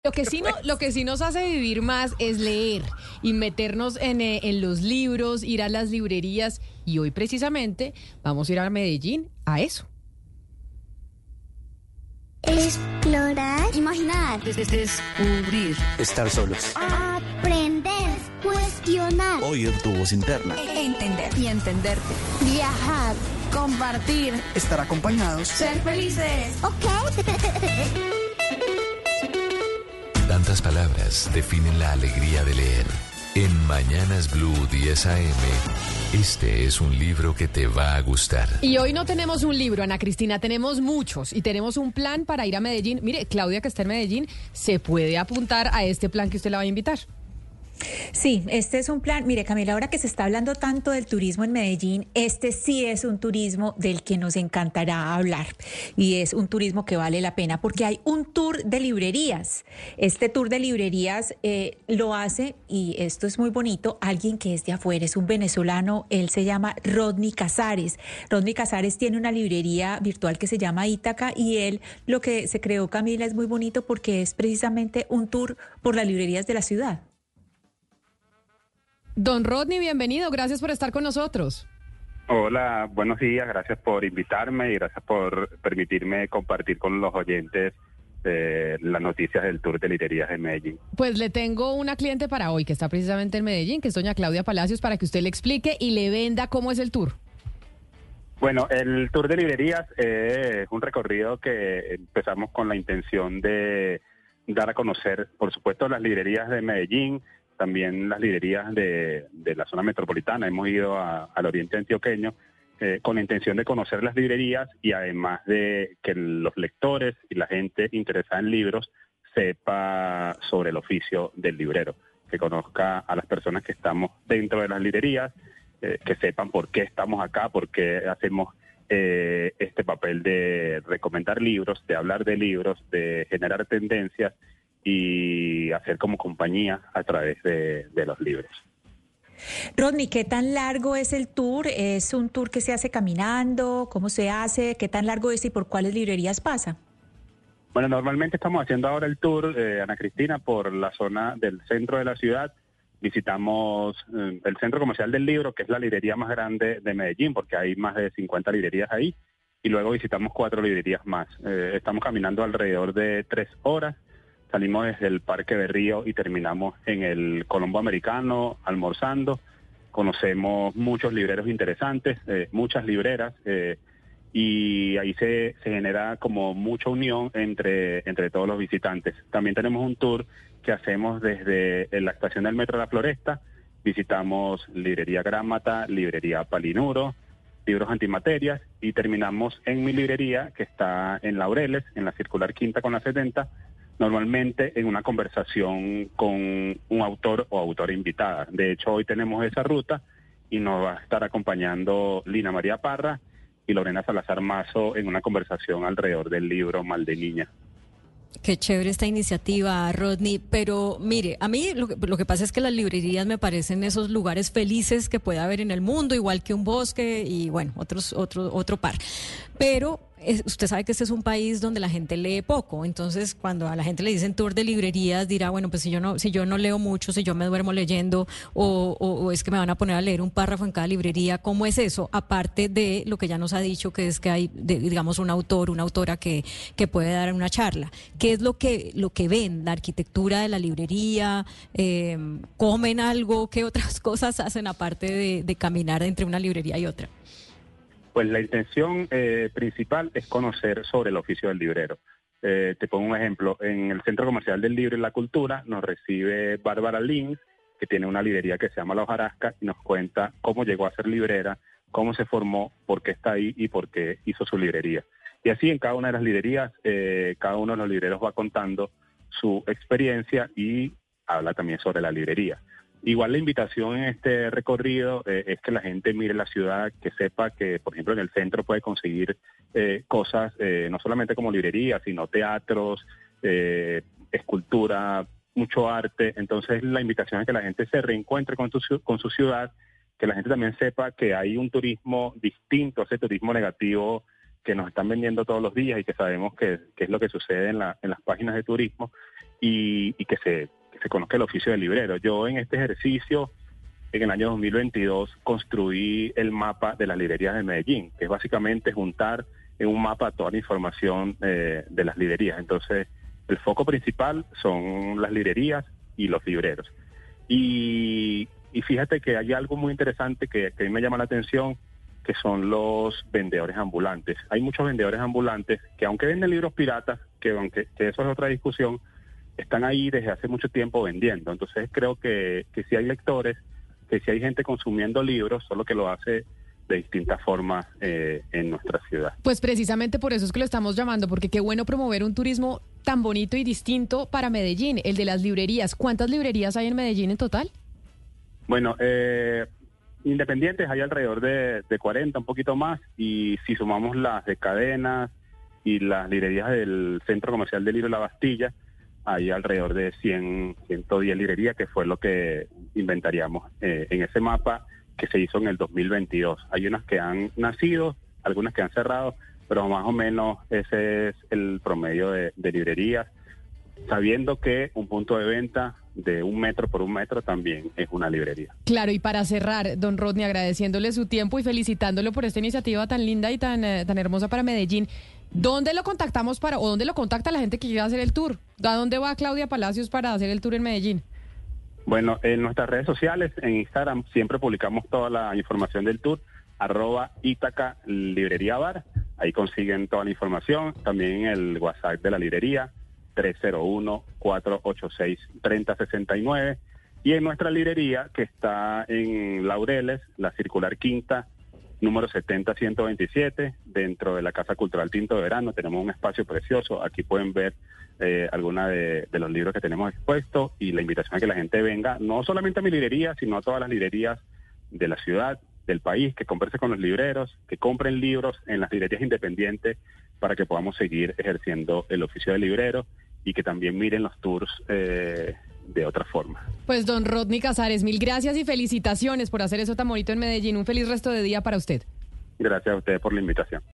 Lo que sí nos hace vivir más es leer y meternos en los libros, ir a las librerías. Y hoy precisamente vamos a ir a Medellín a eso. Explorar, imaginar, Descubrir, estar solos, aprender, cuestionar, oír tu voz interna, entender y entenderte, viajar, compartir, estar acompañados, ser felices. ¿ok? Tantas palabras definen la alegría de leer. En Mañanas Blue 10 AM, este es un libro que te va a gustar. Y hoy no tenemos un libro, Ana Cristina, tenemos muchos y tenemos un plan para ir a Medellín. Mire, Claudia, que está en Medellín, se puede apuntar a este plan que usted la va a invitar. Sí, este es un plan. Mire, Camila, ahora que se está hablando tanto del turismo en Medellín, este sí es un turismo del que nos encantará hablar. Y es un turismo que vale la pena porque hay un tour de librerías. Este tour de librerías lo hace, y esto es muy bonito, alguien que es de afuera, es un venezolano, él se llama Rodney Casares. Rodney Casares tiene una librería virtual que se llama Ítaca y él, lo que se creó, Camila, es muy bonito porque es precisamente un tour por las librerías de la ciudad. Don Rodney, bienvenido, gracias por estar con nosotros. Hola, buenos días, gracias por invitarme y gracias por permitirme compartir con los oyentes las noticias del Tour de Librerías de Medellín. Pues le tengo una cliente para hoy que está precisamente en Medellín, que es doña Claudia Palacios, para que usted le explique y le venda cómo es el tour. Bueno, el Tour de Librerías es un recorrido que empezamos con la intención de dar a conocer, por supuesto, las librerías de Medellín, también las librerías de la zona metropolitana. Hemos ido al oriente antioqueño con la intención de conocer las librerías y además de que los lectores y la gente interesada en libros sepa sobre el oficio del librero, que conozca a las personas que estamos dentro de las librerías, que sepan por qué estamos acá, por qué hacemos este papel de recomendar libros, de hablar de libros, de generar tendencias y hacer como compañía a través de los libros. Rodney, ¿qué tan largo es el tour? ¿Es un tour que se hace caminando? ¿Cómo se hace? ¿Qué tan largo es y por cuáles librerías pasa? Bueno, normalmente estamos haciendo ahora el tour, Ana Cristina, por la zona del centro de la ciudad. Visitamos el Centro Comercial del Libro, que es la librería más grande de Medellín, porque hay más de 50 librerías ahí, y luego visitamos 4 librerías más. Estamos caminando alrededor de 3 horas. Salimos desde el Parque Berrío y terminamos en el Colombo Americano almorzando. Conocemos muchos libreros interesantes, muchas libreras, y ahí se genera como mucha unión entre todos los visitantes. También tenemos un tour que hacemos desde la estación del Metro de la Floresta. Visitamos librería Grámata, librería Palinuro, libros antimaterias, y terminamos en mi librería que está en Laureles, en la Circular Quinta con la 70, normalmente en una conversación con un autor o autora invitada. De hecho, hoy tenemos esa ruta y nos va a estar acompañando Lina María Parra y Lorena Salazar Mazo en una conversación alrededor del libro Mal de Niña. Qué chévere esta iniciativa, Rodney, pero mire, a mí lo que pasa es que las librerías me parecen esos lugares felices que puede haber en el mundo, igual que un bosque y bueno, otro par. Pero usted sabe que este es un país donde la gente lee poco, entonces cuando a la gente le dicen tour de librerías dirá, bueno, pues si yo no leo mucho, si yo me duermo leyendo o es que me van a poner a leer un párrafo en cada librería, ¿cómo es eso? Aparte de lo que ya nos ha dicho, que es que hay, digamos, un autor, una autora que puede dar una charla. ¿Qué es lo que ven? ¿La arquitectura de la librería? ¿Comen algo? ¿Qué otras cosas hacen aparte de caminar entre una librería y otra? Pues la intención principal es conocer sobre el oficio del librero. Te pongo un ejemplo. En el Centro Comercial del Libro y la Cultura nos recibe Bárbara Lins, que tiene una librería que se llama La Hojarasca, y nos cuenta cómo llegó a ser librera, cómo se formó, por qué está ahí y por qué hizo su librería. Y así en cada una de las librerías, cada uno de los libreros va contando su experiencia y habla también sobre la librería. Igual la invitación en este recorrido es que la gente mire la ciudad, que sepa que, por ejemplo, en el centro puede conseguir cosas, no solamente como librería, sino teatros, escultura, mucho arte. Entonces la invitación es que la gente se reencuentre con su ciudad, que la gente también sepa que hay un turismo distinto a ese turismo negativo que nos están vendiendo todos los días y que sabemos que es lo que sucede en las páginas de turismo, y que se conozca el oficio del librero. Yo en este ejercicio, en el año 2022, construí el mapa de las librerías de Medellín, que es básicamente juntar en un mapa toda la información de las librerías. Entonces, el foco principal son las librerías y los libreros. Y fíjate que hay algo muy interesante que a mí me llama la atención, que son los vendedores ambulantes. Hay muchos vendedores ambulantes que, aunque venden libros piratas, que eso es otra discusión, están ahí desde hace mucho tiempo vendiendo. Entonces creo que si hay lectores, que si hay gente consumiendo libros, solo que lo hace de distintas formas en nuestra ciudad. Pues precisamente por eso es que lo estamos llamando, porque qué bueno promover un turismo tan bonito y distinto para Medellín, el de las librerías. ¿Cuántas librerías hay en Medellín en total? Bueno, independientes hay alrededor de 40, un poquito más, y si sumamos las de cadenas y las librerías del Centro Comercial del Libro La Bastilla, hay alrededor de 110 librerías, que fue lo que inventaríamos en ese mapa que se hizo en el 2022. Hay unas que han nacido, algunas que han cerrado, pero más o menos ese es el promedio de librerías, sabiendo que un punto de venta de 1 metro por 1 metro también es una librería. Claro, y para cerrar, don Rodney, agradeciéndole su tiempo y felicitándolo por esta iniciativa tan linda y tan hermosa para Medellín, ¿dónde lo contactamos o dónde lo contacta la gente que quiera hacer el tour? ¿A dónde va Claudia Palacios para hacer el tour en Medellín? Bueno, en nuestras redes sociales, en Instagram, siempre publicamos toda la información del tour, @Ítaca Librería Bar. Ahí consiguen toda la información. También en el WhatsApp de la librería, 301-486-3069. Y en nuestra librería, que está en Laureles, la Circular Quinta, número 70-127, dentro de la Casa Cultural Tinto de Verano. Tenemos un espacio precioso. Aquí pueden ver alguna de los libros que tenemos expuestos, y la invitación a que la gente venga, no solamente a mi librería, sino a todas las librerías de la ciudad, del país, que converse con los libreros, que compren libros en las librerías independientes para que podamos seguir ejerciendo el oficio de librero, y que también miren los tours de otra forma. Pues don Rodney Casares, mil gracias y felicitaciones por hacer eso tan bonito en Medellín. Un feliz resto de día para usted. Gracias a ustedes por la invitación.